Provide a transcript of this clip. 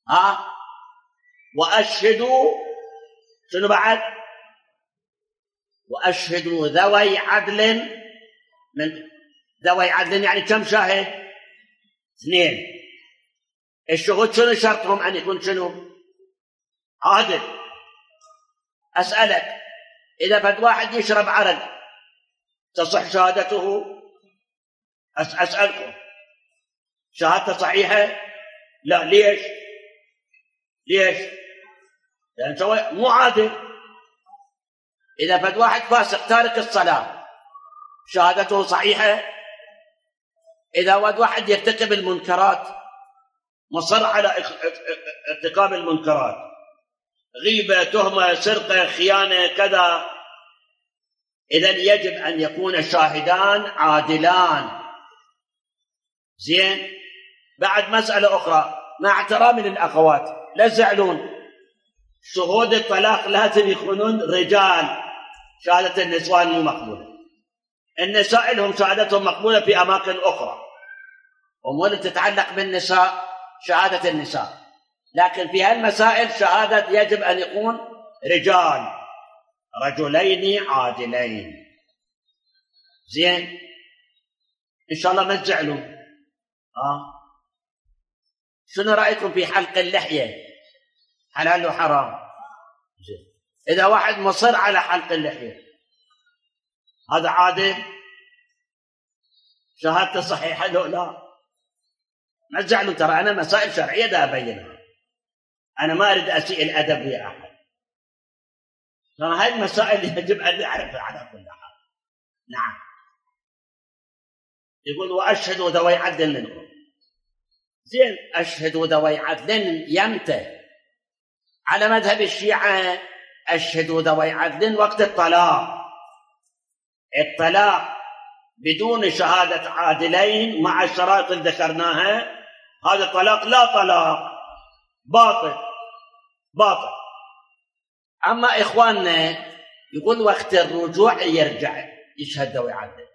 وأشهدوا شنو بعد؟ وأشهدوا ذوي عدل من ذوي عدل، يعني كم شاهد؟ 2. الشهود شنو شرطهم أن يكون شنو؟ عادل. أسألك، إذا فد واحد يشرب عرق تصح شهادته؟ أسألكم، شهادته صحيحة؟ لا. ليش؟ لأن سوى مو عادل. إذا فد واحد فاسق تارك الصلاة شهادته صحيحة؟ إذا واحد يرتكب المنكرات، مصر على ارتكاب المنكرات، غيبة، تهمة، سرقة، خيانة، كذا، إذن يجب أن يكون الشاهدان عادلان. زين. بعد مسألة أخرى مع احترامي للأخوات لا تزعلون، شهود الطلاق لازم يكونون رجال، شهادة النسوان مو مقبولة. النساء لهم شهادتهم مقبولة في أماكن أخرى، أمور تتعلق بالنساء شهادة النساء، لكن في هالمسائل شهادة يجب أن يكون رجلين عادلين. زين. إن شاء الله ما تزعلوا. شنو رأيكم في حلق اللحية؟ حلال وحرام؟ إذا واحد مصر على حلق اللحية هذا عادل؟ شهادته صحيحة لو لا؟ ما تزعلوا، ترى أنا مسائل شرعية دا أبينها، أنا ما أريد أسيء الأدب لأحد، ترى هاي المسائل يجب أن نعرفها على كل حال. نعم. يقول وأشهدوا ذوي عدل منكم. زين، أشهدوا ذوي عدل يمتى؟ على مذهب الشيعة أشهدوا ذوي عدل وقت الطلاق بدون شهادة عادلين مع الشرائط اللي ذكرناها، هذا طلاق لا طلاق، باطل. أما إخواننا يقول وقت الرجوع يرجع يشهد ذوي عدل.